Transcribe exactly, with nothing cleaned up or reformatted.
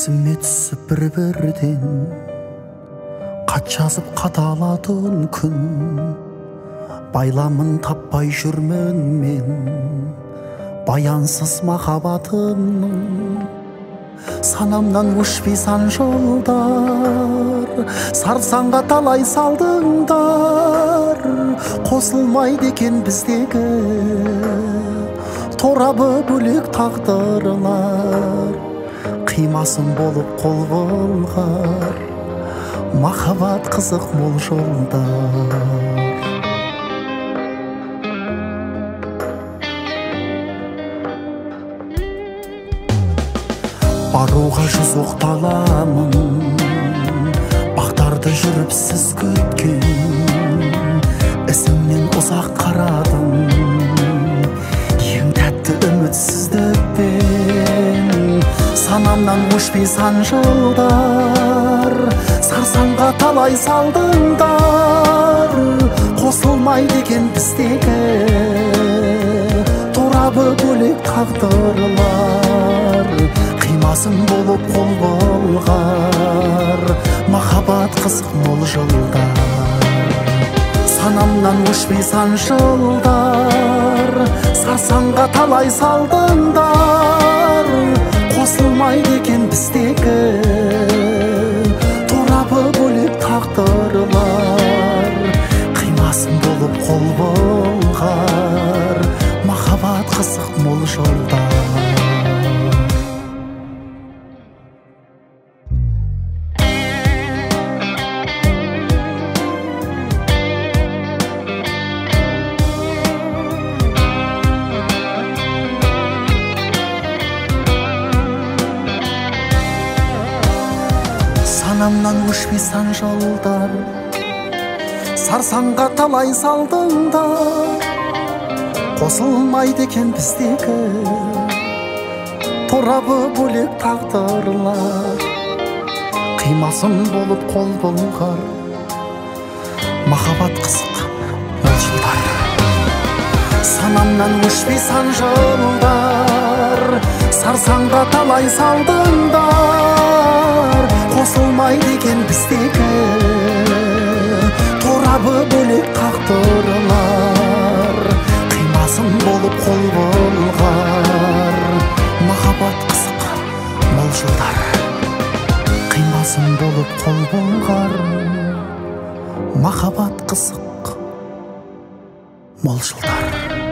есіме түсіп бір-бірден хат жазып қадалатын күн, байламын таппай жүрмін мен баянсыз махаббатымның. Санамнан өшпей сан жолдар, сарсаңға талай салдыңдар. Қосылмайды екен біздегі торабы бөлек тағдырлар. Қимасын болып қол бұлғар, махаббат қызық мол жолдар. Баруға жүз оқталамын, бақтарды жүріп сіз күткен. Ісіңнен ұзақ қарадым, ең тәтті үмітсіздікпен. Санамнан өшпей сан жылдар, сарсаңға талай салдыңдар. Қосылмайды екен біздегі торабы бөлек тағдырлар. Қимасын болып қол бұлғар, махаббат қызық мол жылдар. Санамнан өшпей сан жылдар, сарсаңға талай салдыңдар. Қосылмайды екен біздегі торабы бөлек тағдырлар. Қимасын болып қол бұлғар, махаббат қызық мол жылдар. Санамнан өшпей сан жолдар, сарсаңға талай салдыңдар. Қосылмайды екен біздегі торабы бөлек тағдырлар. Қимасын болып қол бұлғар, махаббат қызық мол жылдар. Санамнан өшпей сан жолдар, сарсаңға талай салдыңдар. Қосылмайды екен біздегі торабы бөлек тағдырлар. Қимасын болып қол бұлғар, махаббат қызық мол жылдар. Қимасын болып қол бұлғар, махаббат қызық мол жылдар.